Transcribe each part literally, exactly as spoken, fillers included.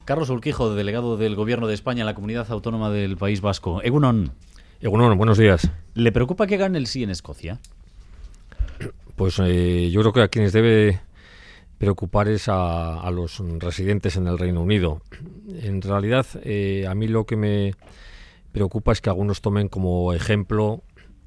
Carlos Urquijo, delegado del Gobierno de España en la Comunidad Autónoma del País Vasco. Egunon. Egunon, buenos días. ¿Le preocupa que gane el sí en Escocia? Pues eh, yo creo que a quienes debe preocupar es a, a los residentes en el Reino Unido. En realidad, eh, a mí lo que me preocupa es que algunos tomen como ejemplo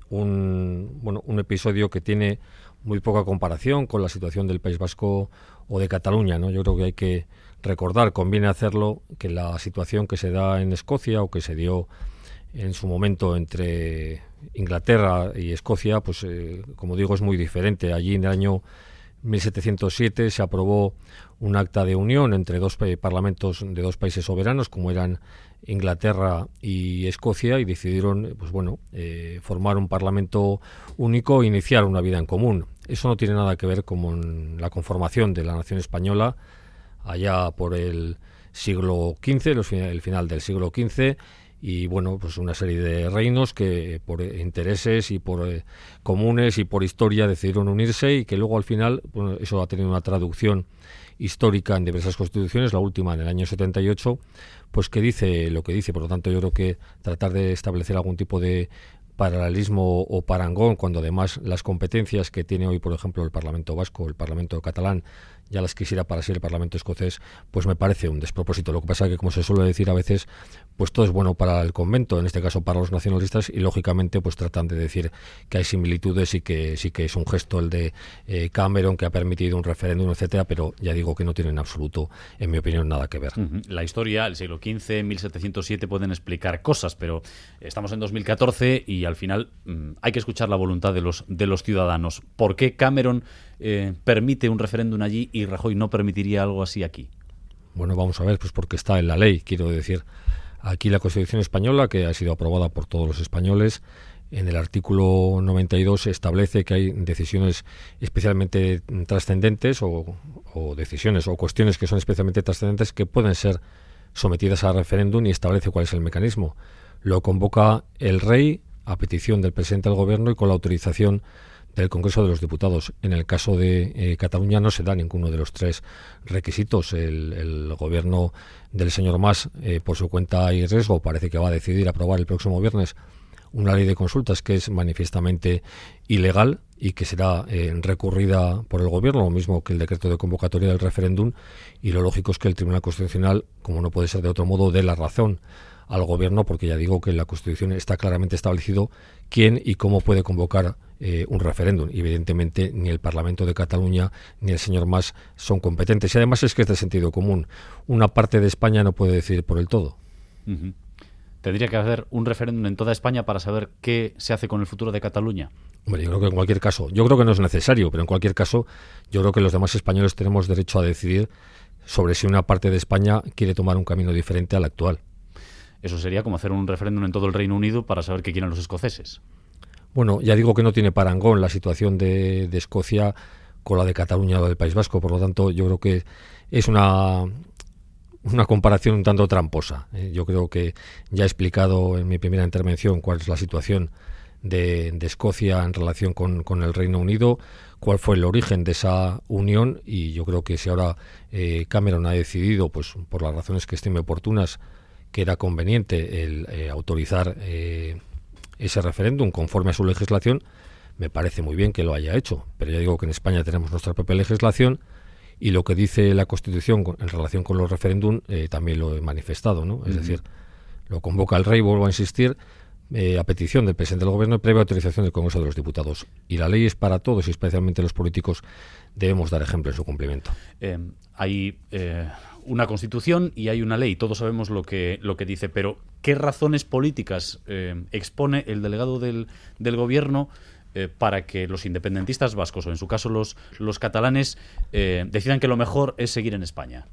un, bueno, un episodio que tiene muy poca comparación con la situación del País Vasco o de Cataluña, ¿no? Yo creo que hay que recordar, conviene hacerlo, que la situación que se da en Escocia o que se dio en su momento entre Inglaterra y Escocia, pues eh, como digo, es muy diferente. Allí en el año mil setecientos siete se aprobó un acta de unión entre dos eh, parlamentos de dos países soberanos, como eran Inglaterra y Escocia, y decidieron, pues bueno, eh, formar un parlamento único e iniciar una vida en común. Eso no tiene nada que ver con la conformación de la nación española allá por el siglo quince, el final del siglo quince, y bueno, pues una serie de reinos que por intereses y por eh, comunes y por historia decidieron unirse, y que luego al final, bueno, eso ha tenido una traducción histórica en diversas constituciones, la última en el año setenta y ocho, pues que dice lo que dice. Por lo tanto, yo creo que tratar de establecer algún tipo de paralelismo o parangón, cuando además las competencias que tiene hoy, por ejemplo, el Parlamento Vasco, el Parlamento Catalán, ya las quisiera para sí el Parlamento Escocés, pues me parece un despropósito. Lo que pasa es que, como se suele decir a veces, pues todo es bueno para el convento, en este caso para los nacionalistas, y lógicamente pues tratan de decir que hay similitudes y que sí que es un gesto el de eh, Cameron, que ha permitido un referéndum, etcétera, pero ya digo que no tiene en absoluto, en mi opinión, nada que ver. Uh-huh. La historia, el siglo quince, mil setecientos siete, pueden explicar cosas, pero estamos en dos mil catorce y al final mmm, hay que escuchar la voluntad de los, de los ciudadanos. ¿Por qué Cameron eh, permite un referéndum allí y Rajoy no permitiría algo así aquí? Bueno, vamos a ver, pues porque está en la ley, quiero decir. Aquí la Constitución española, que ha sido aprobada por todos los españoles, en el artículo noventa y dos establece que hay decisiones especialmente trascendentes o, o decisiones o cuestiones que son especialmente trascendentes que pueden ser sometidas a referéndum, y establece cuál es el mecanismo. Lo convoca el rey a petición del presidente del gobierno y con la autorización del Congreso de los Diputados. En el caso de eh, Cataluña no se da ninguno de los tres requisitos. El, el gobierno del señor Mas, eh, por su cuenta y riesgo, parece que va a decidir aprobar el próximo viernes una ley de consultas que es manifiestamente ilegal y que será eh, recurrida por el gobierno, lo mismo que el decreto de convocatoria del referéndum, y lo lógico es que el Tribunal Constitucional, como no puede ser de otro modo, dé la razón al gobierno, porque ya digo que en la Constitución está claramente establecido quién y cómo puede convocar eh, un referéndum. Y evidentemente ni el Parlamento de Cataluña ni el señor Mas son competentes. Y además es que es de sentido común. Una parte de España no puede decidir por el todo. Uh-huh. ¿Tendría que haber un referéndum en toda España para saber qué se hace con el futuro de Cataluña? Hombre, yo creo que en cualquier caso, yo creo que no es necesario, pero en cualquier caso, yo creo que los demás españoles tenemos derecho a decidir sobre si una parte de España quiere tomar un camino diferente al actual. Eso sería como hacer un referéndum en todo el Reino Unido para saber qué quieren los escoceses. Bueno, ya digo que no tiene parangón la situación de, de Escocia con la de Cataluña o del País Vasco, por lo tanto yo creo que es una, una comparación un tanto tramposa. Eh, yo creo que ya he explicado en mi primera intervención cuál es la situación de, de Escocia en relación con, con el Reino Unido, cuál fue el origen de esa unión, y yo creo que si ahora eh, Cameron ha decidido, pues por las razones que estime oportunas, que era conveniente el eh, autorizar eh, ese referéndum conforme a su legislación, me parece muy bien que lo haya hecho. Pero ya digo que en España tenemos nuestra propia legislación, y lo que dice la Constitución con, en relación con los referéndum eh, también lo he manifestado, ¿no? Es uh-huh. decir, lo convoca el rey, vuelvo a insistir, eh, a petición del presidente del gobierno y previa autorización del Congreso de los Diputados. Y la ley es para todos, y especialmente los políticos debemos dar ejemplo en su cumplimiento. Eh, hay eh, una Constitución y hay una ley, todos sabemos lo que, lo que dice, pero ¿qué razones políticas eh, expone el delegado del, del gobierno eh, para que los independentistas vascos, o en su caso los, los catalanes, eh, decidan que lo mejor es seguir en España?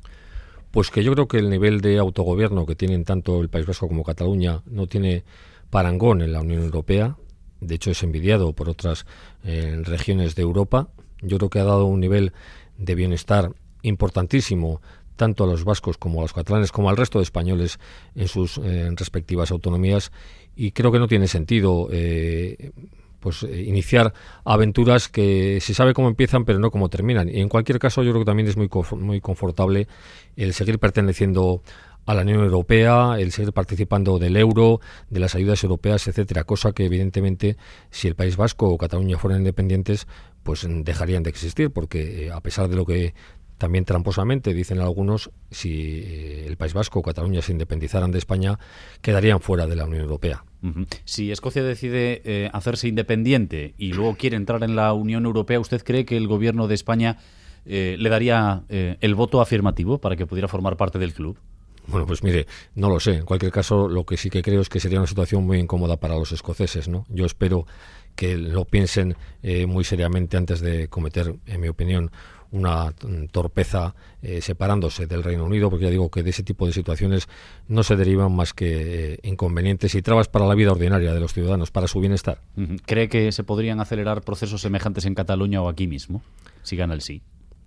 Pues que yo creo que el nivel de autogobierno que tienen tanto el País Vasco como Cataluña no tiene parangón en la Unión Europea. De hecho, es envidiado por otras eh, regiones de Europa. Yo creo que ha dado un nivel de bienestar importantísimo tanto a los vascos como a los catalanes como al resto de españoles en sus eh, respectivas autonomías, y creo que no tiene sentido eh, pues eh, iniciar aventuras que se sabe cómo empiezan pero no cómo terminan. Y en cualquier caso yo creo que también es muy muy confortable el seguir perteneciendo a la Unión Europea, el seguir participando del euro, de las ayudas europeas, etcétera, cosa que evidentemente si el País Vasco o Cataluña fueran independientes pues dejarían de existir, porque eh, a pesar de lo que también tramposamente dicen algunos, si eh, el País Vasco o Cataluña se independizaran de España, quedarían fuera de la Unión Europea. Uh-huh. Si Escocia decide eh, hacerse independiente y luego quiere entrar en la Unión Europea, ¿usted cree que el gobierno de España eh, le daría eh, el voto afirmativo para que pudiera formar parte del club? Bueno, pues mire, no lo sé. En cualquier caso, lo que sí que creo es que sería una situación muy incómoda para los escoceses, ¿no? Yo espero que lo piensen eh, muy seriamente antes de cometer, en mi opinión, una torpeza eh, separándose del Reino Unido, porque ya digo que de ese tipo de situaciones no se derivan más que eh, inconvenientes y trabas para la vida ordinaria de los ciudadanos, para su bienestar. ¿Cree que se podrían acelerar procesos semejantes en Cataluña o aquí mismo, si gana el sí?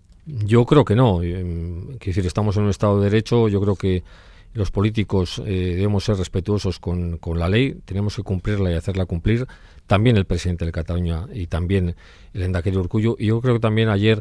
Yo creo que no. Quiero decir, estamos en un Estado de Derecho. Yo creo que los políticos eh, debemos ser respetuosos con, con la ley, tenemos que cumplirla y hacerla cumplir. También el presidente de Cataluña y también el Endacari Urkullu. Y yo creo que también ayer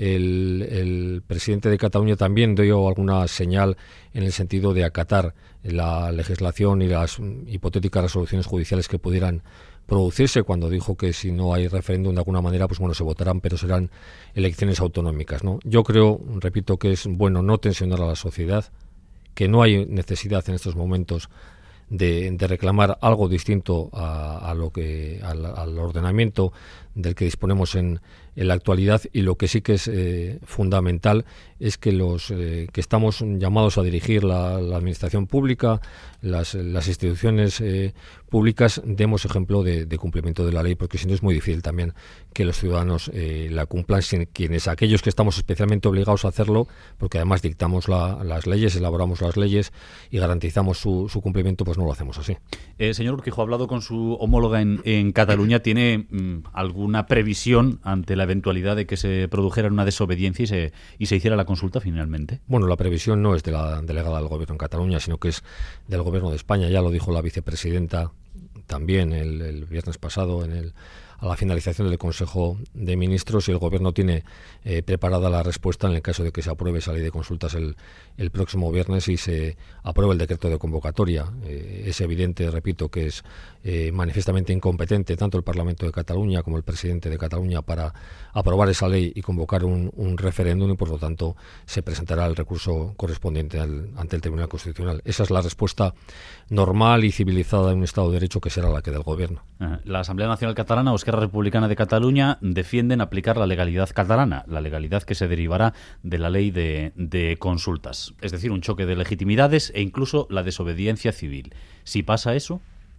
el, el presidente de Cataluña también dio alguna señal en el sentido de acatar la legislación y las hipotéticas resoluciones judiciales que pudieran producirse, cuando dijo que si no hay referéndum de alguna manera, pues bueno, se votarán, pero serán elecciones autonómicas, ¿no? Yo creo, repito, que es bueno no tensionar a la sociedad, que no hay necesidad en estos momentos de, de reclamar algo distinto a, a lo que al, al ordenamiento del que disponemos en, en la actualidad, y lo que sí que es eh, fundamental es que los eh, que estamos llamados a dirigir la, la administración pública, las, las instituciones eh, públicas, demos ejemplo de, de cumplimiento de la ley, porque si no es muy difícil también que los ciudadanos eh, la cumplan, sin quienes aquellos que estamos especialmente obligados a hacerlo, porque además dictamos la, las leyes, elaboramos las leyes y garantizamos su, su cumplimiento, pues no lo hacemos así. Eh, señor Urquijo, ha hablado con su homóloga en, en Cataluña. ¿Tiene mmm, alguna previsión ante la eventualidad de que se produjera una desobediencia y se, y se hiciera la consulta finalmente? Bueno, la previsión no es de la delegada del Gobierno en Cataluña, sino que es del Gobierno de España. Ya lo dijo la vicepresidenta también el, el viernes pasado en el a la finalización del Consejo de Ministros, y el Gobierno tiene eh, preparada la respuesta en el caso de que se apruebe esa ley de consultas el, el próximo viernes y se apruebe el decreto de convocatoria. Eh, es evidente, repito, que es eh, manifiestamente incompetente tanto el Parlamento de Cataluña como el presidente de Cataluña para aprobar esa ley y convocar un, un referéndum, y por lo tanto se presentará el recurso correspondiente al, ante el Tribunal Constitucional. Esa es la respuesta normal y civilizada de un Estado de Derecho, que será la que del Gobierno. La Asamblea Nacional Catalana o Esquerra Republicana de Cataluña defienden aplicar la legalidad catalana, la legalidad que se derivará de la ley de, de consultas, es decir, un choque de legitimidades e incluso la desobediencia civil. Si pasa eso...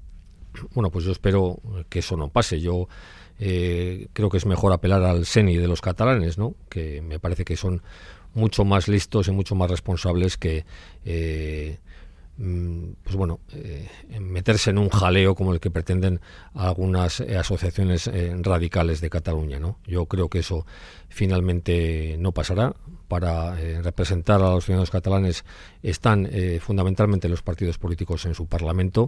Bueno, pues yo espero que eso no pase. Yo eh, creo que es mejor apelar al seni de los catalanes, ¿no? Que me parece que son mucho más listos y mucho más responsables que... Eh, pues bueno, eh, meterse en un jaleo como el que pretenden algunas eh, asociaciones eh, radicales de Cataluña, ¿no? Yo creo que eso finalmente no pasará. Para eh, representar a los ciudadanos catalanes están eh, fundamentalmente los partidos políticos en su Parlamento,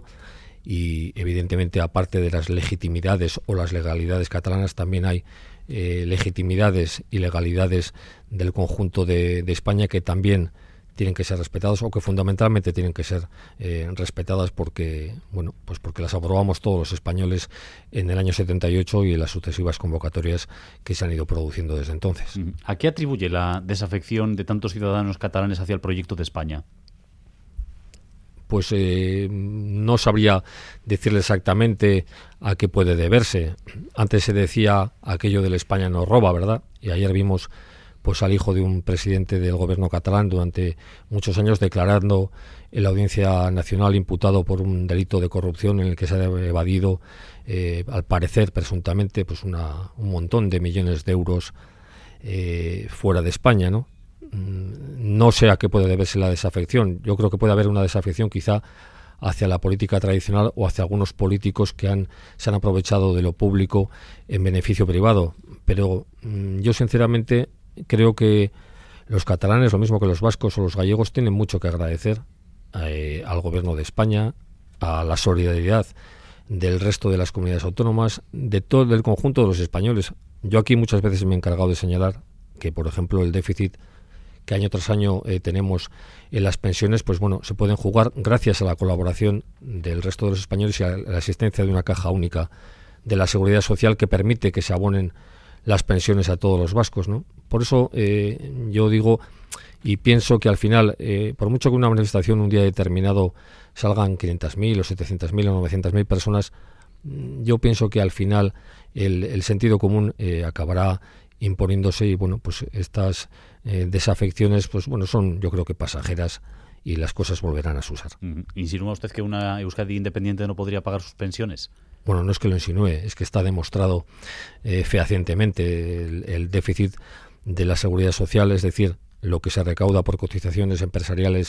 y evidentemente, aparte de las legitimidades o las legalidades catalanas, también hay eh, legitimidades y legalidades del conjunto de, de España que también tienen que ser respetados, o que fundamentalmente tienen que ser eh, respetadas porque, bueno, pues porque las aprobamos todos los españoles en el año setenta y ocho y en las sucesivas convocatorias que se han ido produciendo desde entonces. ¿A qué atribuye la desafección de tantos ciudadanos catalanes hacia el proyecto de España? Pues eh, no sabría decirle exactamente a qué puede deberse. Antes se decía aquello del España nos roba, ¿verdad? Y ayer vimos pues al hijo de un presidente del gobierno catalán durante muchos años declarando en la Audiencia Nacional imputado por un delito de corrupción en el que se ha evadido, eh, al parecer, presuntamente, pues una, un montón de millones de euros eh, fuera de España, ¿no? No sé a qué puede deberse la desafección. Yo creo que puede haber una desafección quizá hacia la política tradicional o hacia algunos políticos que han, se han aprovechado de lo público en beneficio privado. Pero mmm, yo sinceramente creo que los catalanes, lo mismo que los vascos o los gallegos, tienen mucho que agradecer eh, al Gobierno de España, a la solidaridad del resto de las comunidades autónomas, de todo el conjunto de los españoles. Yo aquí muchas veces me he encargado de señalar que, por ejemplo, el déficit que año tras año eh, tenemos en las pensiones, pues bueno, se pueden jugar gracias a la colaboración del resto de los españoles y a la existencia de una caja única de la Seguridad Social que permite que se abonen las pensiones a todos los vascos, ¿no? Por eso eh, yo digo y pienso que al final, eh, por mucho que una manifestación un día determinado salgan quinientas mil o setecientas mil o novecientas mil personas, yo pienso que al final el, el sentido común eh, acabará imponiéndose y bueno, pues estas eh, desafecciones, pues bueno, son yo creo que pasajeras y las cosas volverán a su usar. ¿Insinúa usted que una Euskadi independiente no podría pagar sus pensiones? Bueno, no es que lo insinúe, es que está demostrado eh, fehacientemente el, el déficit de la seguridad social, es decir, lo que se recauda por cotizaciones empresariales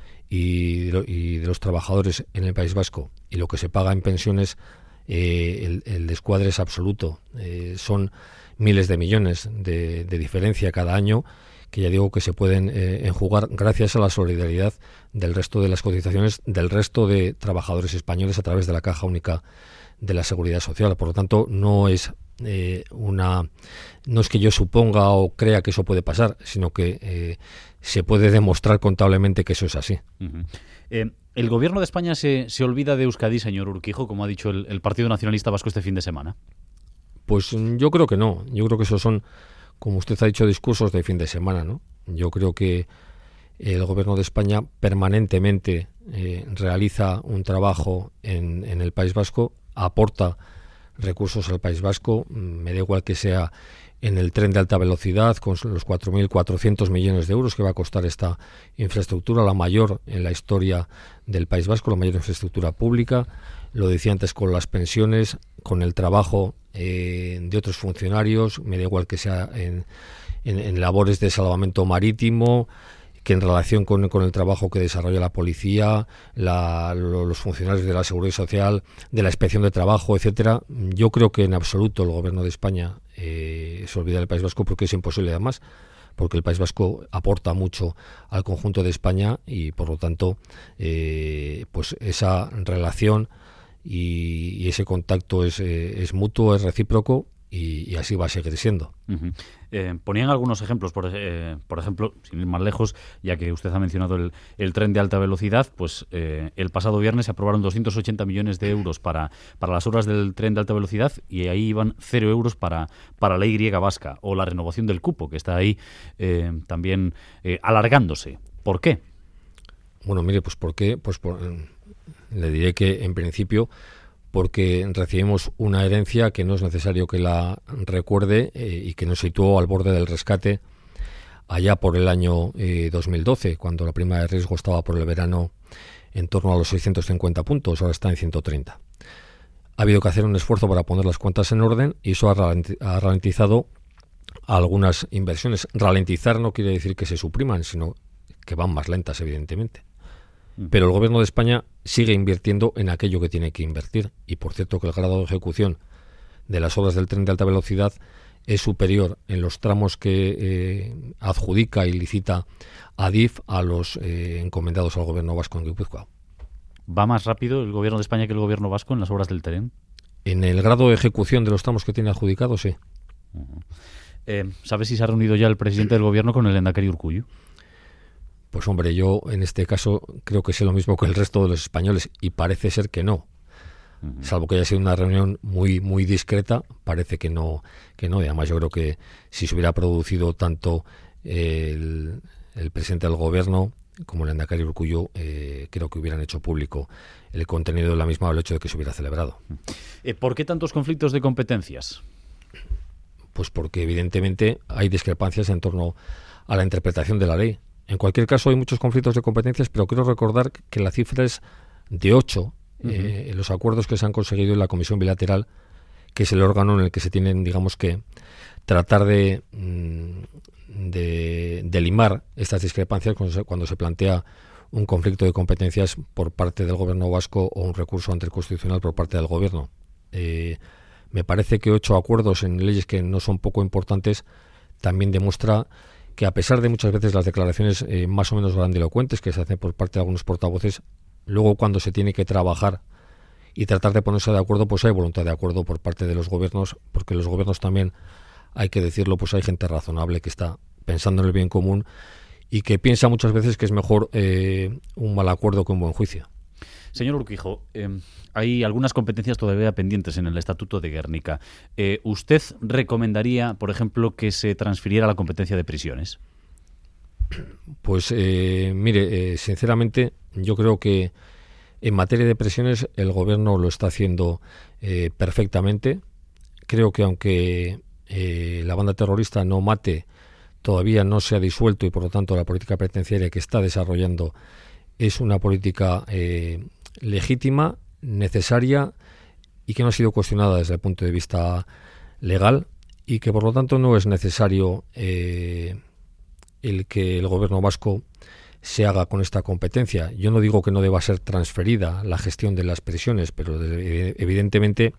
y de, lo, y de los trabajadores en el País Vasco y lo que se paga en pensiones, eh, el, el descuadre es absoluto. Eh, son miles de millones de, de diferencia cada año, que ya digo que se pueden eh, enjugar gracias a la solidaridad del resto de las cotizaciones del resto de trabajadores españoles a través de la Caja Única de la Seguridad Social. Por lo tanto, no es eh, una no es que yo suponga o crea que eso puede pasar, sino que eh, se puede demostrar contablemente que eso es así. Uh-huh. Eh, ¿El gobierno de España se, se olvida de Euskadi, señor Urquijo, como ha dicho el, el Partido Nacionalista Vasco este fin de semana? Pues yo creo que no. Yo creo que esos son, como usted ha dicho, discursos de fin de semana, ¿no? Yo creo que el gobierno de España permanentemente eh, realiza un trabajo en, en el País Vasco, aporta recursos al País Vasco, me da igual que sea en el tren de alta velocidad, con los cuatro mil cuatrocientos millones de euros que va a costar esta infraestructura, la mayor en la historia del País Vasco, la mayor infraestructura pública. Lo decía antes con las pensiones, con el trabajo eh, de otros funcionarios, me da igual que sea en, en, en labores de salvamento marítimo, que en relación con, con el trabajo que desarrolla la policía, la, lo, los funcionarios de la Seguridad Social, de la Inspección de Trabajo, etcétera. Yo creo que en absoluto el Gobierno de España eh, se olvida del País Vasco, porque es imposible además, porque el País Vasco aporta mucho al conjunto de España y por lo tanto eh, pues esa relación y, y ese contacto es, eh, es mutuo, es recíproco. Y, y así va a seguir siendo. Uh-huh. Eh, ponían algunos ejemplos, por, eh, por ejemplo, sin ir más lejos, ya que usted ha mencionado el, el tren de alta velocidad, pues eh, el pasado viernes se aprobaron doscientos ochenta millones de euros para, para las obras del tren de alta velocidad y ahí iban cero euros para, para la Y vasca o la renovación del cupo, que está ahí eh, también eh, alargándose. ¿Por qué? Bueno, mire, pues ¿por qué? Pues por, le diré que en principio porque recibimos una herencia que no es necesario que la recuerde eh, y que nos situó al borde del rescate allá por el año eh, dos mil doce, cuando la prima de riesgo estaba por el verano en torno a los seiscientos cincuenta puntos, ahora está en ciento treinta. Ha habido que hacer un esfuerzo para poner las cuentas en orden y eso ha ralentizado algunas inversiones. Ralentizar no quiere decir que se supriman, sino que van más lentas, evidentemente. Pero el Gobierno de España sigue invirtiendo en aquello que tiene que invertir. Y por cierto que el grado de ejecución de las obras del tren de alta velocidad es superior en los tramos que eh, adjudica y licita Adif a los eh, encomendados al Gobierno vasco en Guipúzcoa. ¿Va más rápido el Gobierno de España que el Gobierno vasco en las obras del tren? En el grado de ejecución de los tramos que tiene adjudicados, sí. Uh-huh. Eh, ¿Sabe si se ha reunido ya el presidente del Gobierno con el Lehendakari Urkullu? Pues hombre, yo en este caso creo que sé lo mismo que el resto de los españoles y parece ser que no. Uh-huh. Salvo que haya sido una reunión muy muy discreta, parece que no, que no. Y además yo creo que si se hubiera producido tanto el, el presidente del Gobierno como el Lehendakari Urkullu, eh, creo que hubieran hecho público el contenido de la misma o el hecho de que se hubiera celebrado. Uh-huh. ¿Por qué tantos conflictos de competencias? Pues porque evidentemente hay discrepancias en torno a la interpretación de la ley. En cualquier caso hay muchos conflictos de competencias, pero quiero recordar que la cifra es de ocho uh-huh. eh, en los acuerdos que se han conseguido en la Comisión Bilateral, que es el órgano en el que se tienen, digamos que, tratar de, de, de limar estas discrepancias cuando se, cuando se plantea un conflicto de competencias por parte del Gobierno vasco o un recurso ante el Constitucional por parte del Gobierno. Eh, me parece que ocho acuerdos en leyes que no son poco importantes también demuestra que a pesar de muchas veces las declaraciones eh, más o menos grandilocuentes que se hacen por parte de algunos portavoces, luego cuando se tiene que trabajar y tratar de ponerse de acuerdo, pues hay voluntad de acuerdo por parte de los gobiernos, porque los gobiernos también, hay que decirlo, pues hay gente razonable que está pensando en el bien común y que piensa muchas veces que es mejor eh, un mal acuerdo que un buen juicio. Señor Urquijo, eh, hay algunas competencias todavía pendientes en el Estatuto de Guernica. Eh, ¿Usted recomendaría, por ejemplo, que se transfiriera la competencia de prisiones? Pues eh, mire, eh, sinceramente, yo creo que en materia de prisiones el Gobierno lo está haciendo eh, perfectamente. Creo que aunque eh, la banda terrorista no mate, todavía no se ha disuelto y por lo tanto la política penitenciaria que está desarrollando es una política eh, legítima, necesaria y que no ha sido cuestionada desde el punto de vista legal y que por lo tanto no es necesario eh, el que el gobierno vasco se haga con esta competencia. Yo no digo que no deba ser transferida la gestión de las prisiones, pero de, evidentemente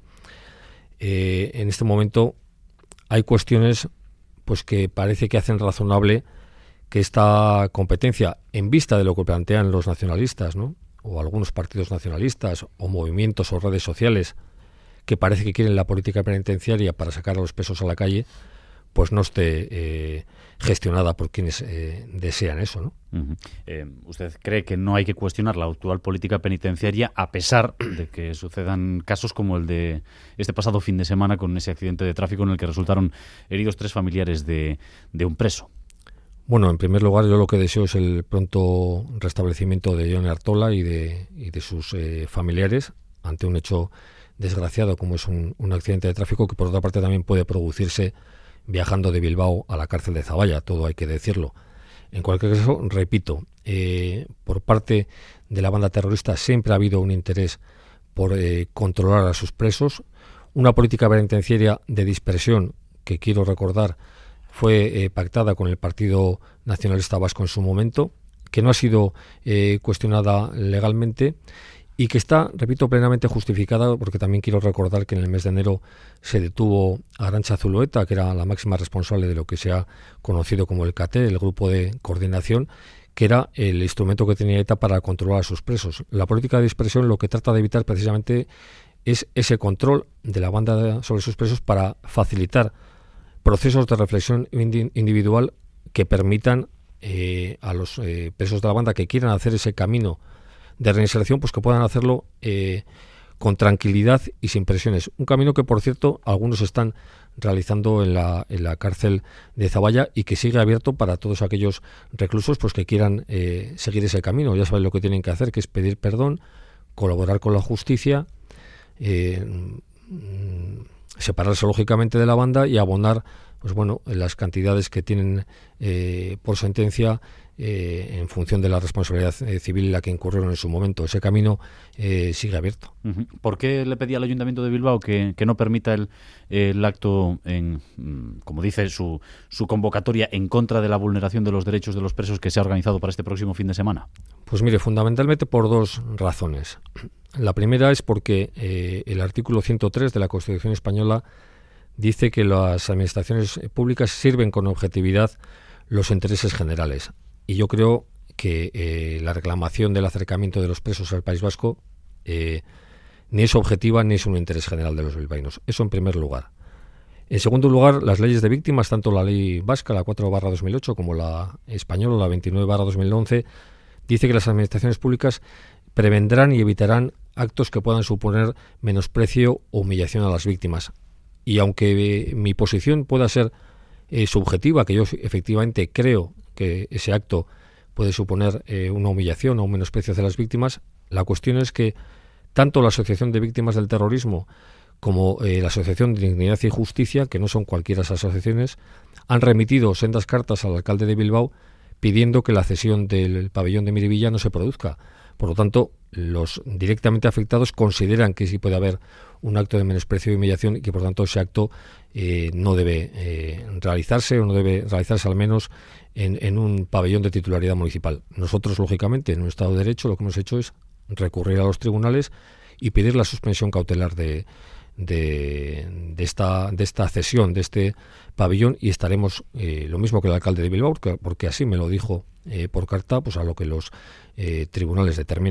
eh, en este momento hay cuestiones pues que parece que hacen razonable que esta competencia, en vista de lo que plantean los nacionalistas, ¿no?, o algunos partidos nacionalistas, o movimientos o redes sociales, que parece que quieren la política penitenciaria para sacar a los presos a la calle, pues no esté eh, gestionada por quienes eh, desean eso, ¿no? Uh-huh. Eh, ¿Usted cree que no hay que cuestionar la actual política penitenciaria a pesar de que sucedan casos como el de este pasado fin de semana con ese accidente de tráfico en el que resultaron heridos tres familiares de, de un preso? Bueno, en primer lugar, yo lo que deseo es el pronto restablecimiento de Jon Artola y de, y de sus eh, familiares ante un hecho desgraciado como es un, un accidente de tráfico que por otra parte también puede producirse viajando de Bilbao a la cárcel de Zaballa, todo hay que decirlo. En cualquier caso, repito, eh, por parte de la banda terrorista siempre ha habido un interés por eh, controlar a sus presos, una política penitenciaria de dispersión que quiero recordar fue eh, pactada con el Partido Nacionalista Vasco en su momento, que no ha sido eh, cuestionada legalmente y que está, repito, plenamente justificada, porque también quiero recordar que en el mes de enero se detuvo a Arantxa Zulueta, que era la máxima responsable de lo que se ha conocido como el C A T, el Grupo de Coordinación, que era el instrumento que tenía ETA para controlar a sus presos. La política de dispersión lo que trata de evitar precisamente es ese control de la banda sobre sus presos para facilitar procesos de reflexión individual que permitan eh, a los eh, presos de la banda que quieran hacer ese camino de reinserción, pues que puedan hacerlo eh, con tranquilidad y sin presiones. Un camino que, por cierto, algunos están realizando en la, en la cárcel de Zaballa y que sigue abierto para todos aquellos reclusos pues que quieran eh, seguir ese camino. Ya saben lo que tienen que hacer, que es pedir perdón, colaborar con la justicia, eh, separarse lógicamente de la banda y abonar pues bueno, las cantidades que tienen eh, por sentencia eh, en función de la responsabilidad eh, civil en la que incurrieron en su momento. Ese camino eh, sigue abierto. Uh-huh. ¿Por qué le pedía al Ayuntamiento de Bilbao que, que no permita el, el acto, en, como dice su, su convocatoria, en contra de la vulneración de los derechos de los presos que se ha organizado para este próximo fin de semana? Pues mire, fundamentalmente por dos razones. La primera es porque eh, el artículo ciento tres de la Constitución española dice que las administraciones públicas sirven con objetividad los intereses generales. Y yo creo que eh, la reclamación del acercamiento de los presos al País Vasco eh, ni es objetiva ni es un interés general de los bilbaínos. Eso en primer lugar. En segundo lugar, las leyes de víctimas, tanto la ley vasca, la cuatro barra dos mil ocho, como la española, la veintinueve barra dos mil once, dice que las administraciones públicas prevendrán y evitarán actos que puedan suponer menosprecio o humillación a las víctimas. Y aunque eh, mi posición pueda ser eh, subjetiva, que yo efectivamente creo que ese acto puede suponer eh, una humillación o un menosprecio hacia las víctimas, la cuestión es que tanto la Asociación de Víctimas del Terrorismo como eh, la Asociación de Dignidad y Justicia, que no son cualquiera esas asociaciones, han remitido sendas cartas al alcalde de Bilbao pidiendo que la cesión del pabellón de Miribilla no se produzca. Por lo tanto, los directamente afectados consideran que sí puede haber un acto de menosprecio y humillación y que, por tanto, ese acto eh, no debe eh, realizarse o no debe realizarse al menos en, en un pabellón de titularidad municipal. Nosotros, lógicamente, en un Estado de Derecho, lo que hemos hecho es recurrir a los tribunales y pedir la suspensión cautelar de, de, de, esta, de esta cesión de este pabellón y estaremos, eh, lo mismo que el alcalde de Bilbao, porque, porque así me lo dijo eh, por carta, pues a lo que los eh, tribunales determinen.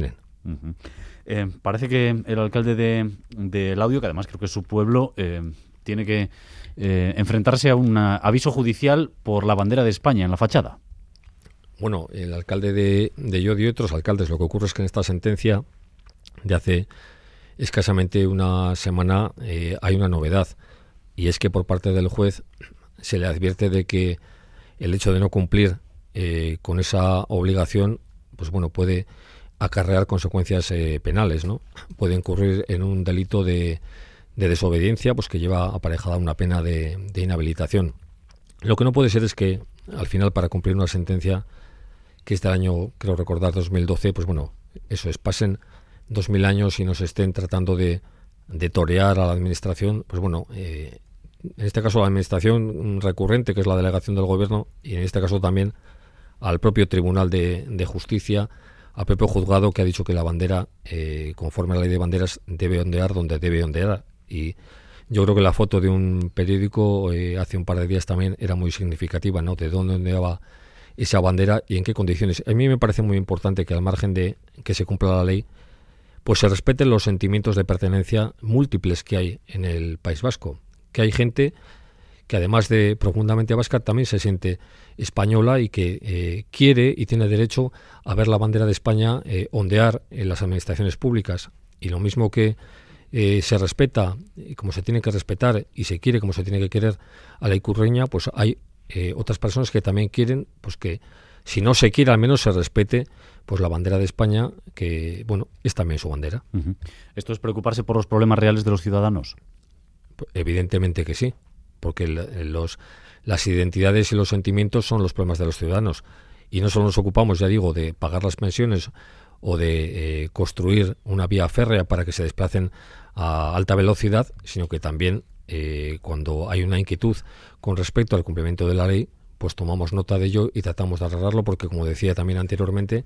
Uh-huh. Eh, parece que el alcalde de, de Laudio, que además creo que es su pueblo, eh, tiene que eh, enfrentarse a un aviso judicial por la bandera de España en la fachada. Bueno, el alcalde de, de Llodio y otros alcaldes, lo que ocurre es que en esta sentencia de hace escasamente una semana eh, hay una novedad, y es que por parte del juez se le advierte de que el hecho de no cumplir eh, con esa obligación, pues bueno, puede acarrear consecuencias eh, penales, ¿no? Puede incurrir en un delito de, de desobediencia, pues que lleva aparejada una pena de, de inhabilitación. Lo que no puede ser es que al final, para cumplir una sentencia que este año, creo recordar, dos mil doce, pues bueno, eso es, pasen dos mil años y nos estén tratando de, de torear a la administración, pues bueno, eh, en este caso la administración recurrente, que es la delegación del gobierno, y en este caso también al propio Tribunal de, de Justicia, al propio juzgado, que ha dicho que la bandera, eh, conforme a la ley de banderas, debe ondear donde debe ondear. Y yo creo que la foto de un periódico eh, hace un par de días también era muy significativa, ¿no?, de dónde ondeaba esa bandera y en qué condiciones. A mí me parece muy importante que, al margen de que se cumpla la ley, pues se respeten los sentimientos de pertenencia múltiples que hay en el País Vasco, que hay gente que, además de profundamente vasca, también se siente española y que eh, quiere y tiene derecho a ver la bandera de España eh, ondear en las administraciones públicas. Y lo mismo que eh, se respeta como se tiene que respetar y se quiere como se tiene que querer a la ikurreña, pues hay eh, otras personas que también quieren, pues que si no se quiere, al menos se respete pues la bandera de España, que bueno, es también su bandera. Uh-huh. ¿Esto es preocuparse por los problemas reales de los ciudadanos? Evidentemente que sí, porque los, las identidades y los sentimientos son los problemas de los ciudadanos, y no solo nos ocupamos, ya digo, de pagar las pensiones o de eh, construir una vía férrea para que se desplacen a alta velocidad, sino que también eh, cuando hay una inquietud con respecto al cumplimiento de la ley, pues tomamos nota de ello y tratamos de arreglarlo, porque, como decía también anteriormente,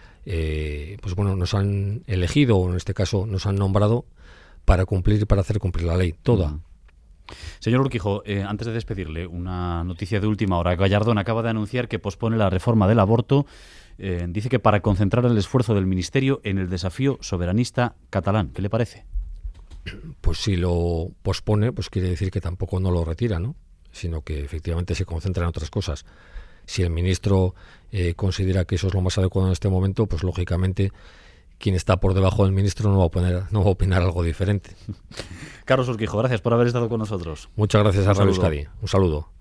eh, pues bueno, nos han elegido, o en este caso nos han nombrado para cumplir, para hacer cumplir la ley toda. Mm. Señor Urquijo, eh, antes de despedirle, una noticia de última hora. Gallardón acaba de anunciar que pospone la reforma del aborto. Eh, dice que para concentrar el esfuerzo del Ministerio en el desafío soberanista catalán. ¿Qué le parece? Pues si lo pospone, pues quiere decir que tampoco no lo retira, ¿no? Sino que efectivamente se concentra en otras cosas. Si el ministro eh, considera que eso es lo más adecuado en este momento, pues lógicamente quien está por debajo del ministro no va a poner, no va a opinar algo diferente. Carlos Urquijo, gracias por haber estado con nosotros. Muchas gracias a Radio Euskadi. Un saludo.